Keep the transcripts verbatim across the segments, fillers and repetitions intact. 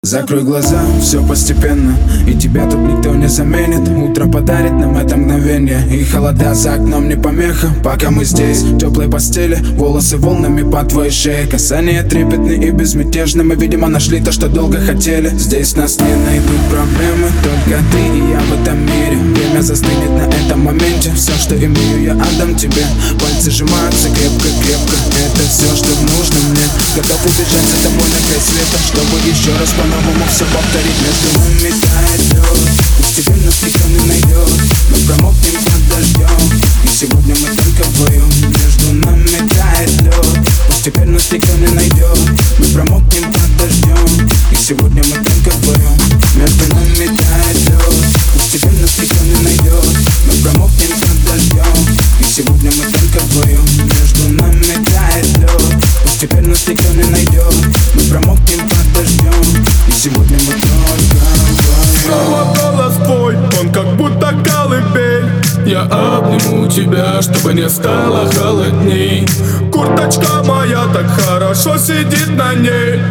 Закрой глаза, все постепенно, и тебя тут никто не заменит. Утро подарит нам это мгновение, и холода за окном не помеха. Пока мы здесь, в теплой постели, волосы волнами по твоей шее. Касания трепетны и безмятежны, мы, видимо, нашли то, что долго хотели. Здесь нас не найдут проблемы, только ты и я в этом мире. Время застынет на этом моменте, все, что имею, я отдам тебе. Пальцы сжимаются крепко-крепко, это все, что нужно мне. Готов убежать за тобой на край света, чтобы еще раз по-новому все повторить. Между нами тает лед, постепенно нас никто не найдет. Мы промокнем под дождем, и сегодня мы только вдвоем. Между нами тает лед, постепенно нас никто не найдет. Мы промокнем под дождем, и сегодня мы только вдвоем. Между нами тает лед, постепенно нас никто не найдет. Мы промокнем под дождем, и сегодня мы только вдвоем. Между нами тает лед, постепенно нас никто не найдет. Мы промокнем под дождем, и сегодня мы только вдвоем. Снова голос твой, он как будто колыбель. Я обниму тебя, чтобы не стало холодней. Курточка моя так хорошо сидит на ней.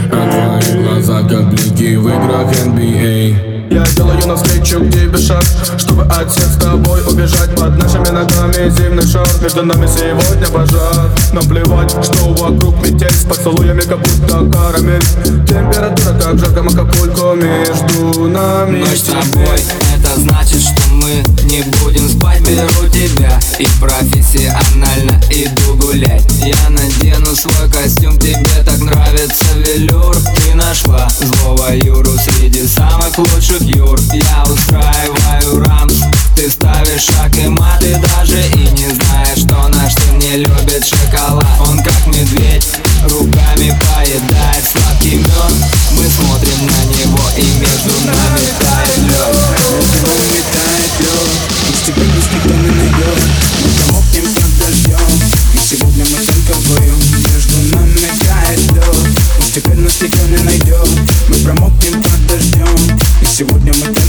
А твои глаза как блики в играх эн би эй. Я делаю навстречу к тебе шаг, чтобы от всех с тобой убежать. Под нашими ногами зимний шар, между нами сегодня пожар. Нам плевать, что вокруг метель, с поцелуями как будто карамель. Температура как в жарком Акапулько, между нами. Ночь с тобой, это значит, что мы не будем спать. Беру тебя и профессионально иду гулять. Я надену свой костюм, тебе так нравится велюр. Ты нашла злого Юру среди самых лучших Юр. Я устраиваю рамс, ты ставишь шаг и мат. Ты даже и не знаешь, что наш сын не любит шоколад. Он как медведь, руками поедает сладкий мед. Мы смотрим на него, и между нами тает лед. Между нами тает лед, постепенно нас никто не найдет. Мы промокнем под дождем, и сегодня мы только вдвоем. Между нами тает лед, постепенно нас никто не найдет. Мы промокнем под дождем, и сегодня мы только